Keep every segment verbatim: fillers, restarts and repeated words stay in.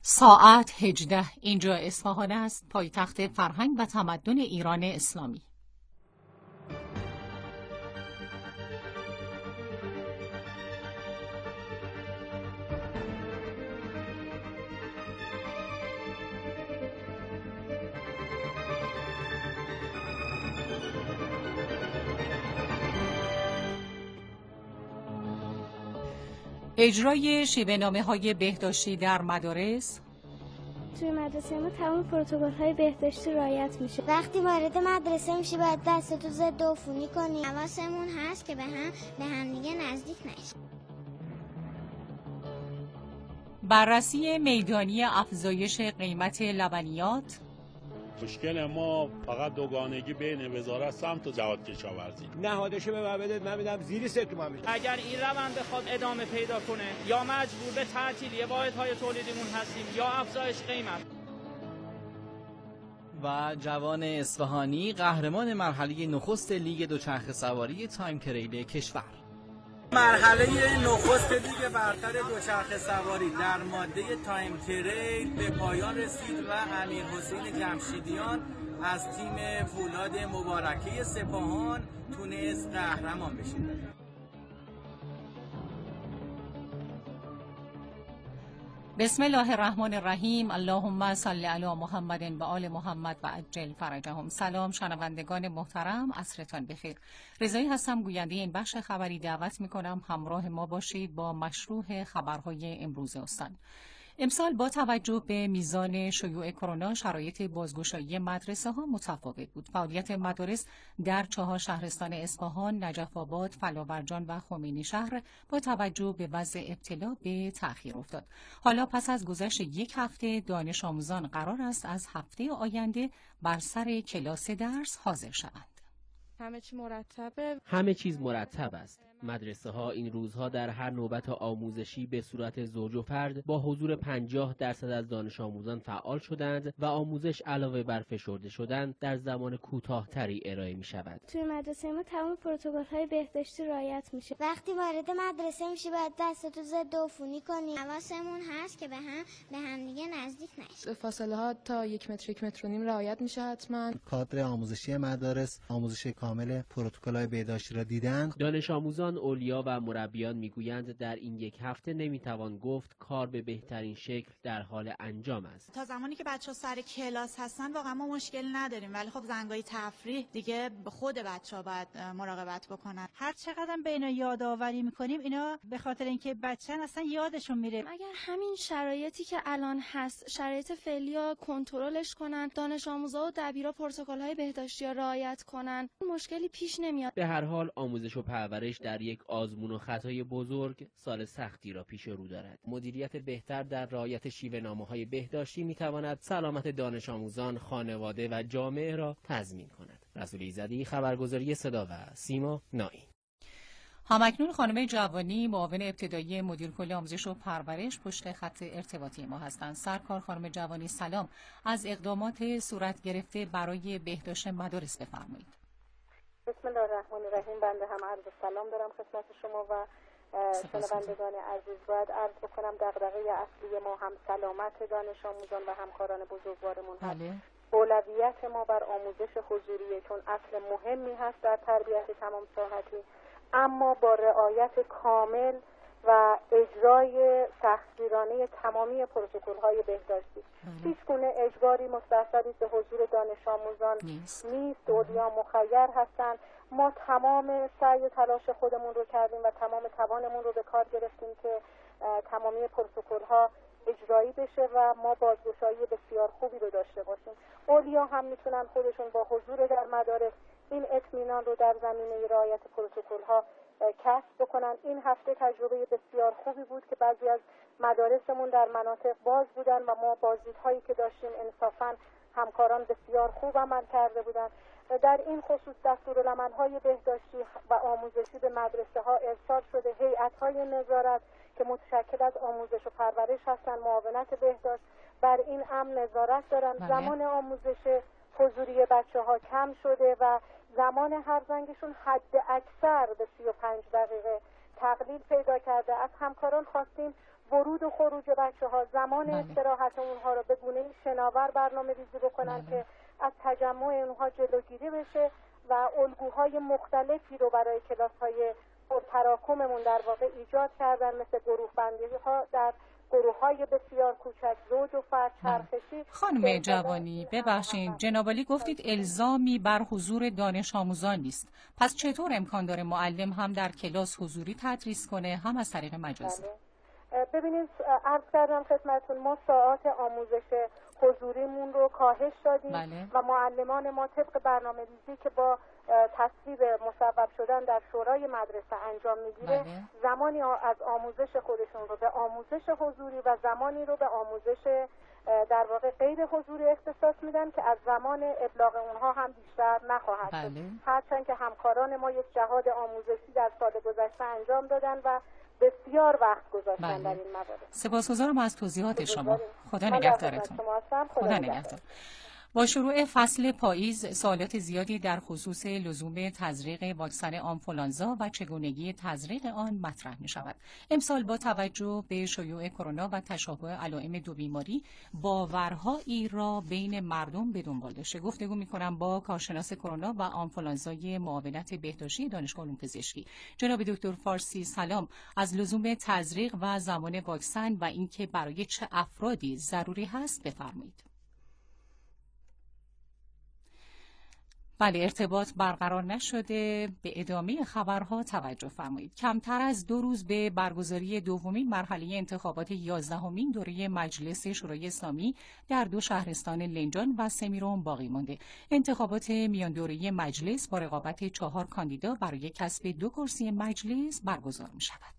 ساعت هجده. اینجا اصفهان است، پایتخت فرهنگ و تمدن ایران اسلامی. اجرای شیوه‌نامه‌های بهداشتی در مدارس. توی مدرسه ما تمام پروتکل‌های بهداشتی رعایت میشه. وقتی وارد مدرسه میشی باید دستتو ضد عفونی کنی. حواسمون هست که به هم به هم دیگه نزدیک نشیم. بررسی میدانی افزایش قیمت لبنیات. مشکل ما فقط دوگانگی بین وزارت سمت و جهاد کشاورزی. نهادش به من بده، من میدم زیر سه تومن میشه. اگر این روند بخواد ادامه پیدا کنه یا مجبور به تعطیلی واحدهای تولیدیمون هستیم یا افزایش قیمت. و جوان اصفهانی قهرمان مرحله نخست لیگ دوچرخه سواری تایم تریل کشور. مرحله نخست لیگ برتر دوچرخه سواری در ماده تایم تریل به پایان رسید و امیرحسین جمشیدیان از تیم فولاد مبارکه سپاهان تونست قهرمان بشه. بسم الله الرحمن الرحیم. اللهم صل علی محمد و آل محمد و عجل فرجهم. سلام شنوندگان محترم، عصرتان بخیر. رضایی هستم، گوینده این بخش خبری. دعوت میکنم همراه ما باشید با مشروح خبرهای امروز استان. امسال با توجه به میزان شیوع کرونا شرایط بازگشایی مدرسه ها متفاوت بود. فعالیت مدارس در چهار شهرستان اصفهان، نجف آباد، فلاورجان و خمینی شهر با توجه به وضع ابتلا به تأخیر افتاد. حالا پس از گذشت یک هفته دانش آموزان قرار است از هفته آینده بر سر کلاس درس حاضر شوند. همه چی مرتبه. همه چیز مرتب است. مدرسه ها این روزها در هر نوبت آموزشی به صورت زوج و فرد با حضور پنجاه درصد از دانش آموزان فعال شدند و آموزش علاوه بر فشرده شدن در زمان کوتاه‌تری ارائه می شود. توی مدرسه ما تمام پروتکل‌های بهداشتی رعایت میشه. وقتی وارد مدرسه میشی باید دستتو ضد عفونی کنی. حواسمون هست که به هم به هم دیگه نزدیک نشیم. فاصله ها تا یک متر یک متر و نیم رعایت میشه حتما. کادر آموزشی مدارس آموزش کامل پروتکل‌های بهداشتی را دیدند. دانش آموزان، اولیا و مربیان میگویند در این یک هفته نمیتوان گفت کار به بهترین شکل در حال انجام است. تا زمانی که بچه‌ها سر کلاس هستن واقعا ما مشکل نداریم، ولی خب زنگای تفریح دیگه خود بچه‌ها باید مراقبت بکنن. هر چقدر به اینا یادآوری میکنیم اینا به خاطر اینکه بچه‌ن اصلا یادشون میره. اگر همین شرایطی که الان هست شرایط فعلی کنترلش کنن، دانش آموزا و دبیرا پروتکل‌های بهداشتی رعایت کنن، مشکلی پیش نمیاد. به هر حال آموزش و پرورش در یک آزمون و خطای بزرگ سال سختی را پیش رو دارد. مدیریت بهتر در رعایت شیوه‌نامه‌های بهداشتی می‌تواند سلامت دانش آموزان، خانواده و جامعه را تضمین کند. رسول ایزدی، خبرگزاری صدا و سیما، ناین. همکنون خانم جوانی، معاون ابتدایی مدیر کل آموزش و پرورش، پشت خط ارتباطی ما هستند. سرکار خانم جوانی سلام، از اقدامات صورت گرفته برای بهداشت مدارس بفرمایید. بسم الله الرحمن الرحیم. بنده هم عرض سلام دارم خدمت شما و شنوندگان عزیز. باید عرض بکنم دغدغه اصلی ما هم سلامت دانش آموزان و همکاران بزرگوارمون هست. اولویت ما بر آموزش حضوریه، چون اصل مهمی هست در تربیت تمام ساحتی، اما با رعایت کامل و اجرای سختگیرانه تمامی پروتکل‌های بهداشتی. هیچ گونه اجباری مستحصلی به حضور دانش آموزان نیست. نیست. اولیا مخیر هستند. ما تمام سعی و تلاش خودمون رو کردیم و تمام توانمون رو به کار گرفتیم که تمامی پروتکل‌ها اجرایی بشه و ما بازگشایی بسیار خوبی رو داشته باشیم. اولیا هم میتونن خودشون با حضور در مدارس این اطمینان رو در زمینه رعایت پروتکل‌ها کسب بکنن. این هفته تجربه بسیار خوبی بود که بعضی از مدارسمون در مناطق باز بودن و ما بازدیدهایی که داشتیم انصافاً همکاران بسیار خوب عمل کرده بودن. در این خصوص دستورالعمل‌های بهداشتی و آموزشی به مدرسه‌ها ارسال شده. هیئت‌های نظارت که متشکل از آموزش و پرورش هستند، معاونت بهداشت، بر این امر نظارت دارن. بله. زمان آموزش حضوری بچه‌ها کم شده و زمان هر زنگشون حد اکثر به سی و پنج دقیقه تقلیل پیدا کرده. از همکاران خواستیم ورود و خروج بچه ها، زمان بله. استراحت اونها رو به گونه شناور برنامه ریزی بکنن بله. که از تجمع اونها جلوگیری بشه و الگوهای مختلفی رو برای کلاس های پرتراکممون در واقع ایجاد کردن، مثل گروه بندی ها در گروه های بسیار کوچک، زوج و فرد، چرخشی. خانم جوانی ببخشید، جناب عالی گفتید الزامی بر حضور دانش آموزان نیست، پس چطور امکان داره معلم هم در کلاس حضوری تدریس کنه هم از طریق مجازی؟ ببینید عرض کردم خدمتتون، ما ساعات آموزش حضوریمون رو کاهش دادیم بله. و معلمان ما طبق برنامه ریزی که با تصویب مصوب شدن در شورای مدرسه انجام میگیره، بله. زمانی از آموزش خودشون رو به آموزش حضوری و زمانی رو به آموزش در واقع غیر حضوری اختصاص میدن که از زمان ابلاغ اونها هم بیشتر نخواهد شد. بله. هرچند که همکاران ما یک جهاد آموزشی در سال گذشته انجام دادن و بسیار وقت گذاشتن بله. در این موارد. سپاسگزارم از توضیحات شما. خدا نگهدارتون. خدا نگهدار. با شروع فصل پاییز سوالات زیادی در خصوص لزوم تزریق واکسن آنفولانزا و چگونگی تزریق آن مطرح می شود. امسال با توجه به شیوع کرونا و تشابه علائم دو بیماری باورهایی را بین مردم به دنبال داشته. گفتگو می کنم با کارشناس کرونا و آنفولانزای معاونت بهداشتی دانشگاه علوم پزشکی جناب دکتر فارسی. سلام. از لزوم تزریق و زمان واکسن و اینکه برای چه افرادی ضروری هست بفرمایید. بله، ارتباط برقرار نشده. به ادامه خبرها توجه فرمایید. کمتر از دو روز به برگزاری دومین مرحله انتخابات یازدهمین دوره مجلس شورای اسلامی در دو شهرستان لنجان و سمیرون باقی مانده. انتخابات میان دوره مجلس با رقابت چهار کاندیدا برای کسب دو کرسی مجلس برگزار می شود.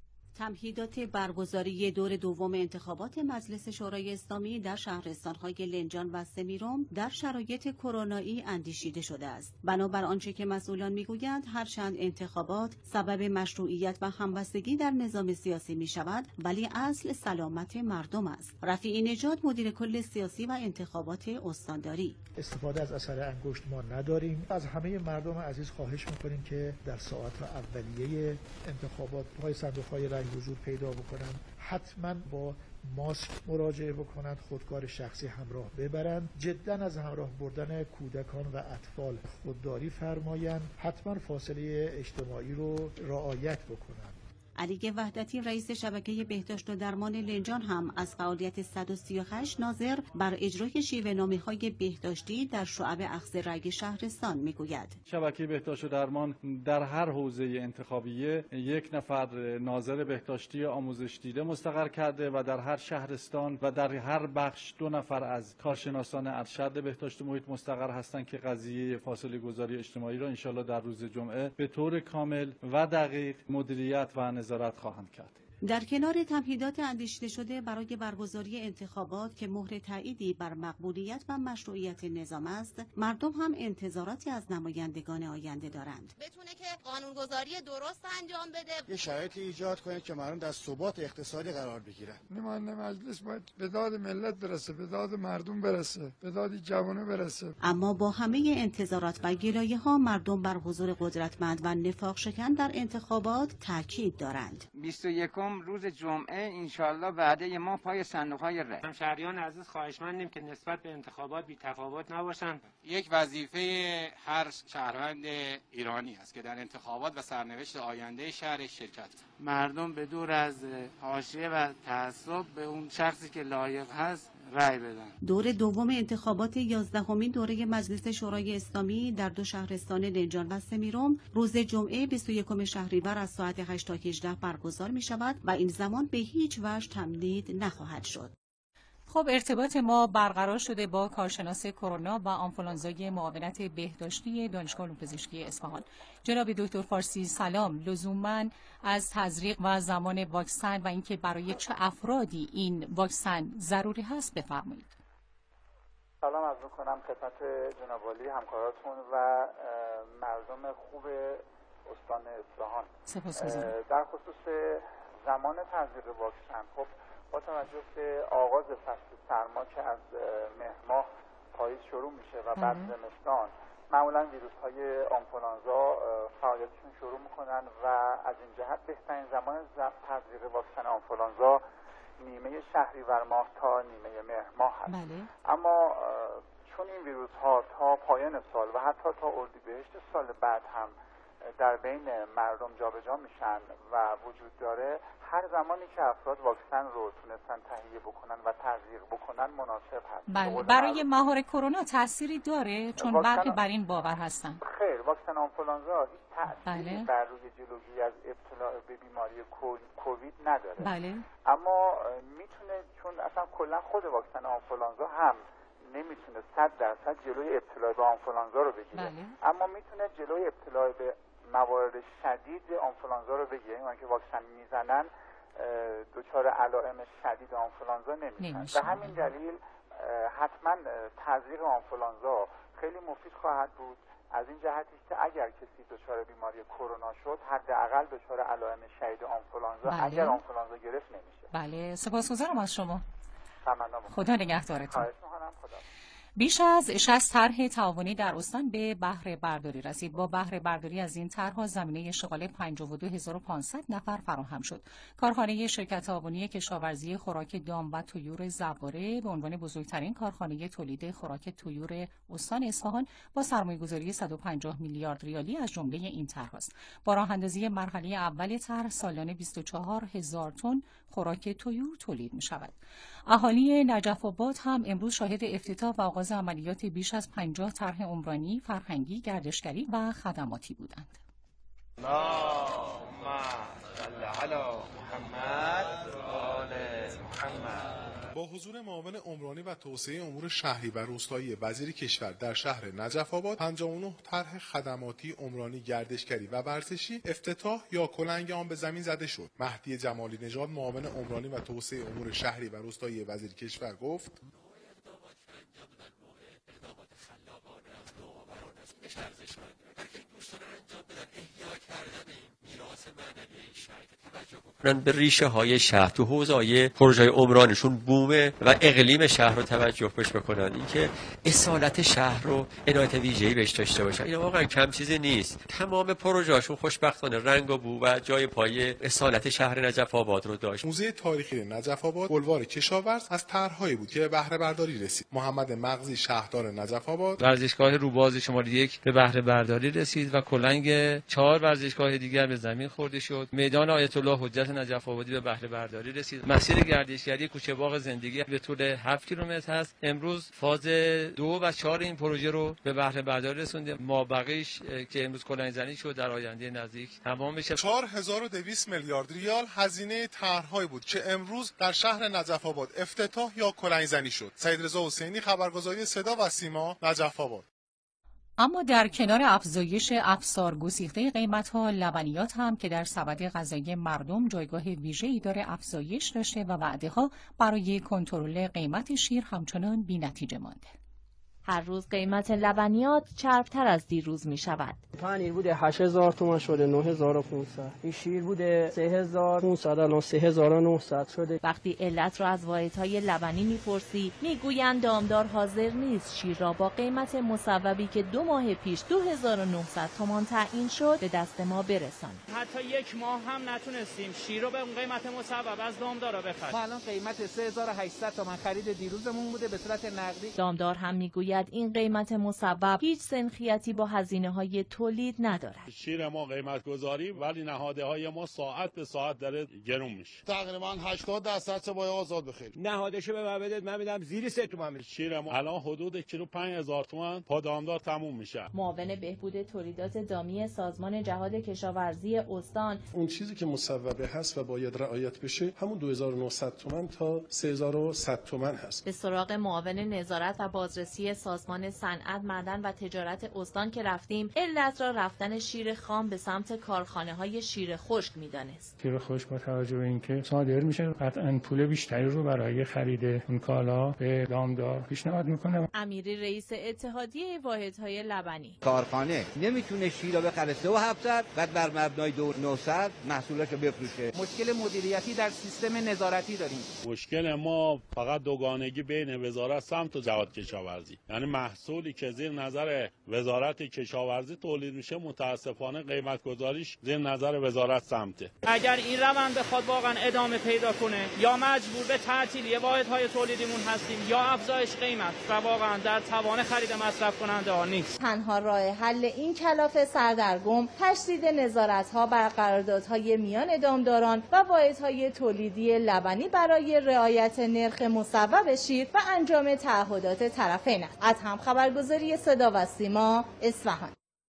تمهیدات برگزاری دور دوم انتخابات مجلس شورای اسلامی در شهرستان‌های لنجان و سمیرون در شرایط کرونایی اندیشیده شده است. بنابر آنچه که مسئولان میگویند، هرچند انتخابات سبب مشروعیت و همبستگی در نظام سیاسی می شود، ولی اصل سلامت مردم است. رفیعی نژاد، مدیر کل سیاسی و انتخابات استانداری: استفاده از اثر انگشت ما نداریم. از همه مردم عزیز خواهش می‌کنیم که در ساعات اولیه انتخابات پای صندوق‌های رای حضور پیدا بکنند. حتما با ماسک مراجعه بکنند، خودکار شخصی همراه ببرند، جدا از همراه بردن کودکان و اطفال خودداری فرمایند، حتما فاصله اجتماعی رو رعایت بکنند. علی وحدتی، رئیس شبکه بهداشت و درمان لنجان، هم از فعالیت صد و سی و هشت ناظر بر اجرای شیوه‌نامه‌های بهداشتی در شعب اخذ رأی شهرستان میگوید. شبکه بهداشت و درمان در هر حوزه انتخابیه یک نفر ناظر بهداشتی آموزش دیده مستقر کرده و در هر شهرستان و در هر بخش دو نفر از کارشناسان ارشد بهداشت محیط مستقر هستند که قضیه فاصله گذاری اجتماعی را انشالله در روز جمعه به طور کامل و دقیق مدیریت و نظارت خواهند کرد. در کنار تمهیدات اندیشیده شده برای برگزاری انتخابات که مهر تأییدی بر مقبولیت و مشروعیت نظام است، مردم هم انتظاراتی از نمایندگان آینده دارند. بتونه که قانونگذاری درست انجام بده، یه شرایطی ایجاد کنه که مردم در ثبات اقتصادی قرار بگیرن. نماینده مجلس باید به داد ملت برسه، به داد مردم برسه، به داد جوانه برسه. اما با همه انتظارات و گلایه‌ها، مردم بر حضور قدرتمند و نفاق شکن در انتخابات تاکید دارند. بیست و یکم روز جمعه انشالله وعده ما پای صندوق‌های رای. همشهریان عزیز خواهشمندیم که نسبت به انتخابات بی تفاوت نباشند. یک وظیفه هر شهروند ایرانی است که در انتخابات و سرنوشت آینده شهر شرکت کنند. مردم به دور از حاشیه و تعصب به اون شخصی که لایق هست رای بدن. دور دوم انتخابات یازدهمین دوره مجلس شورای اسلامی در دو شهرستان لنجان و سمیرون روز جمعه بیست و یکم شهریور از ساعت هشت تا هجده برگزار می شود و این زمان به هیچ وجه تمدید نخواهد شد. خب، ارتباط ما برقرار شده با کارشناس کرونا و آنفولانزای معاونت بهداشتی دانشگاه علوم پزشکی اصفهان جناب دکتر فارسی. سلام. لزوما از تزریق و زمان واکسن و اینکه برای چه افرادی این واکسن ضروری هست بفرمایید. سلام عرض می‌کنم خدمت جناب عالی، همکاراتون و مردم خوب استان اصفهان. سپاسگزارم. در خصوص زمان تزریق واکسن، خب با توجه به آغاز فصل سرما که از مهر ماه پاییز شروع میشه و بعد زمستان، معمولا ویروس های آنفولانزا فعالیتشون شروع میکنن و از این جهت بهترین زمان تزریق واکسن آنفولانزا نیمه شهریور ماه تا نیمه مهر ماه هست. بله. اما چون این ویروس ها تا پایان سال و حتی تا اردیبهشت سال بعد هم در بین مردم جابجا میشن و وجود داره، هر زمانی که افراد واکسن رو تونستن تهیه بکنن و تزریق بکنن مناسب هست. بله. برای مهار کرونا تأثیری داره؟ چون برخی بر این باور هستن. خیر، واکسن آنفولانزا هیچ تأثیری بله. بر روی جلوگیری از ابتلا به بیماری کووید نداره. بله. اما میتونه، چون اصلا کلا خود واکسن آنفولانزا هم نمیتونه صد درصد جلوی ابتلا به آنفولانزا رو بگیره. بله. اما میتونه جلوی ابتلا به موارد شدید آنفولانزا رو بگیره. یعنی که واکسن میزنن دچار علائم شدید آنفولانزا نمیشن. به همین دلیل حتما تزریق آنفولانزا خیلی مفید خواهد بود، از این جهتی که اگر کسی دچار بیماری کرونا شد حداقل دچار علائم شدید آنفولانزا بله. اگر آنفولانزا گرفت نمیشه. بله، سپاسگزارم از شما. تمام. خدا نگهدارتون. خواهش می‌کنم. خدا. بیش از شصت طرح تعاونی در استان به بهره برداری رسید. با بهره برداری از این طرح‌ها زمینه اشتغال پنجاه و دو هزار و پانصد نفر فراهم شد. کارخانه شرکت تعاونی کشاورزی خوراک دام و طیور زواره به عنوان بزرگترین کارخانه تولید خوراک طیور استان اصفهان با سرمایه‌گذاری صد و پنجاه میلیارد ریالی از جمله این طرح است. با راه‌اندازی مرحله اول طرح سالانه بیست و چهار هزار تن خوراک طیور تولید می‌شود. اهالی نجف آباد هم امروز شاهد افتتاح و آغاز عملیات بیش از پنجاه طرح عمرانی، فرهنگی، گردشگری و خدماتی بودند. اللهم صل علی محمد و آل محمد. با حضور معاون عمرانی و توسعه امور شهری و روستایی وزیر کشور در شهر نجف آباد، پنجاه و نه طرح خدماتی، عمرانی، گردشگری و ورزشی افتتاح یا کلنگ آن به زمین زده شد. مهدی جمالی نژاد، معاون عمرانی و توسعه امور شهری و روستایی وزیر کشور گفت: به ریشه های شهر تو حوزه‌های پروژه عمرانشون بومه و اقلیم شهر رو توجه بهش بکنن، اینکه اصالت شهر رو عنایت ویژه‌ای بهش داشته باشن. این واقعا کم چیزی نیست. تمام پروژه‌هاشون خوشبختانه رنگ و بو و جای پای اصالت شهر نجف آباد رو داشت. موزه تاریخی نجف آباد، بلوار کشاورز از طرح‌هایی بود که به بهره برداری رسید. محمد مغزی، شهردار نجف آباد: ورزشگاه روباز شماره یک به بهره برداری رسید و کلنگ چهار ورزشگاه دیگر به زمین خورده شد. میدان آیت الله حجت نجف آبادی به بهره برداری رسید. مسیر گردشگری کوچه باغ زندگی به طول هفت کیلومتر هست. امروز فاز دو و چهار این پروژه رو به بهره برداری رسوندیم. ما بقیش که امروز کلنگ زنی شد در آینده نزدیک تمام میشه. چهار هزار و دویست میلیارد ریال هزینه طرح‌هایی بود که امروز در شهر نجف آباد افتتاح یا کلنگ زنی شد. سعید رضا حسینی، خبرگزاری صدا و سیما، نجف آباد. اما در کنار افزایش افسار گسیخته قیمت‌ها، لبنیات هم که در سبد غذایی مردم جایگاه ویژه‌ای داره افزایش داشته و وعده‌ها برای کنترل قیمت شیر همچنان بی‌نتیجه مانده. هر روز قیمت لبنیات چربتر از دیروز می شود. پنیر بوده هشت هزار تومان شده نه هزار و پانصد. این شیر بوده سه هزار و پانصد الان سه هزار و نهصد شده. وقتی علت را از واحدهای لبنی میپرسی میگویند دامدار حاضر نیست شیر را با قیمت مصوبی که دو ماه پیش دو هزار و نهصد تومان تعیین شد به دست ما برساند. حتی یک ماه هم نتونستیم شیر رو به اون قیمت مصوب از دامدارا بخریم. ما الان قیمت سه هزار و هشتصد تومان خرید دیروزمون بوده به صورت نقدی. دامدار هم میگوید این قیمت مصوب هیچ سنخیتی با هزینه‌های تولید ندارد. شیر ما قیمت گذاری ولی نهاده های ما ساعت به ساعت داره گرون میشه. تقریبا هشتاد درصد چه باید آزاد بخیر. نهادشو به من بدید من میدم زیر سه تومن. شیر ما الان حدود کیلو پنج هزار تومان پا دامدار تموم میشه. معاون بهبود تولیدات دامی سازمان جهاد کشاورزی استان: اون چیزی که مصوبه هست و باید رعایت بشه همون دو هزار و نهصد تومان تا سه هزار و صد تومان هست. به سراغ معاون نظارت و بازرسی سازمان صنعت، معدن و تجارت استان که رفتیم، علت را رفتن شیر خام به سمت کارخانه های شیر خشک میدانست. شیر خشک با توجه به اینکه صادر میشه قطعاً پول بیشتری رو برای خرید اون کالا به دامدار پیشنهاد میکنه. امیری رئیس اتحادیه واحدهای لبنی: کارخانه نمیتونه شیر رو بخره سه و هفتصد بعد بر مبنای دو و نهصد محصولاشو بفروشه. مشکل مدیریتی در سیستم نظارتی داریم. مشکل ما فقط دوگانگی بین وزارت سمت و جهاد کشاورزی، یعنی محصولی که زیر نظر وزارت کشاورزی تولید میشه متاسفانه قیمت گذاریش زیر نظر وزارت سمته. اگر این روند بخواد واقعا ادامه پیدا کنه یا مجبور به تعطیلی واحدهای تولیدیمون هستیم یا افزایش قیمت و واقعا در توان خرید مصرف کننده ها نیست. تنها راه حل این کلافه سردرگم تشدید نظارت‌ها بر قراردادهای میان دامداران و واحدهای تولیدی لبنی برای رعایت نرخ مصوب شیر و انجام تعهدات طرفین است. از هم خبرگزاری صدا و سیما، اصفهان.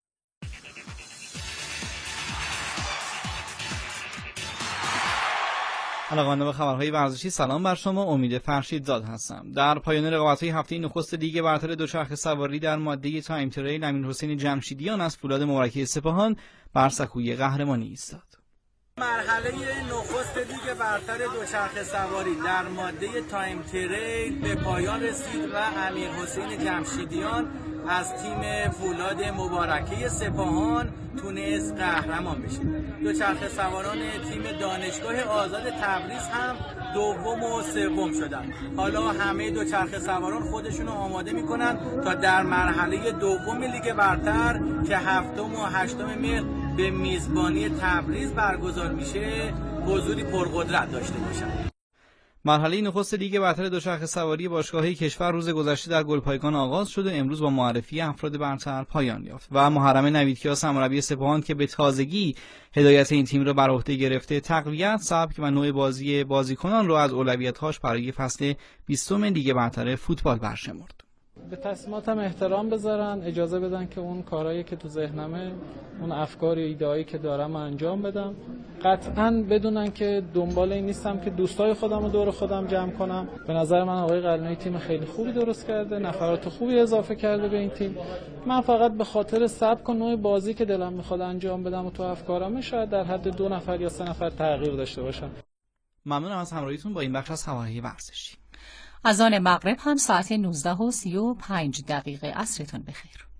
علاقه‌مندان به خبرهای ورزشی سلام بر شما، امید فرشیدزاد هستم. در پایان رقابت‌های هفته نخست لیگ برتر دوچرخه سواری در ماده تایم تریل امیرحسین جمشیدیان از فولاد مبارکه سپاهان بر سکوی قهرمانی ایستاد. مرحله نخست لیگ برتر دوچرخه سواری در ماده تایم تریل به پایان رسید و امیرحسین جمشیدیان از تیم فولاد مبارکه سپاهان تونست قهرمان بشه. دوچرخه سواران تیم دانشگاه آزاد تبریز هم دوم و سوم شدن. حالا همه دوچرخه سواران خودشون رو آماده میکنن تا در مرحله دوم لیگ برتر که هفتم و هشتم مهر به میزبانی تبریز برگزار میشه حضوری پرقدرت داشته باشن. مرحله نخست لیگ برتر دوچرخه سواری باشگاه‌های کشور روز گذشته در گلپایگان آغاز شد و امروز با معرفی افراد برتر پایان یافت و محرم نویدکیاس مربی سپاهان که به تازگی هدایت این تیم را بر عهده گرفته تقویت، سبک و نوع بازی بازیکنان را از اولویت‌هاش برای فصل بیستم لیگ برتر فوتبال برشمرد. به تصمیماتم احترام بذارن، اجازه بدن که اون کارهایی که تو ذهنمه، اون افکار یا ایده‌هایی که دارم انجام بدم. قطعاً بدونن که دنبال این نیستم که دوستای خودم رو دور خودم جمع کنم. به نظر من آقای قلنوی تیم خیلی خوبی درست کرده، نفرات خوبی اضافه کرده به این تیم. من فقط به خاطر سبک و نوع بازی که دلم میخواد انجام بدم و تو افکارم شاید در حد دو نفر یا سه نفر تغییر داشته باشم. ممنونم از همراهیتون با این بخش از خبرهای ورزشی. از آن مغرب هم ساعت نوزده و سی و پنج دقیقه. عصرتان بخیر.